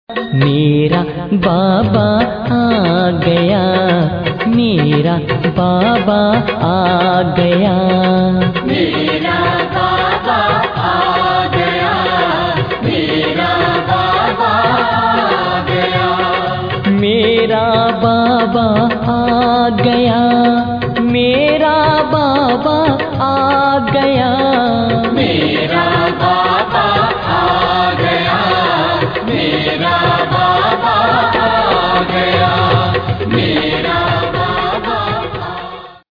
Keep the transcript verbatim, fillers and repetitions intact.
मेरा बाबा आ गया, मेरा बाबा आ गया, मेरा बाबा आ गया, मेरा बाबा आ गया, मेरा बाबा आ गया, मेरा बाबा आ गया, मेरा बाबा आ गया, मेरा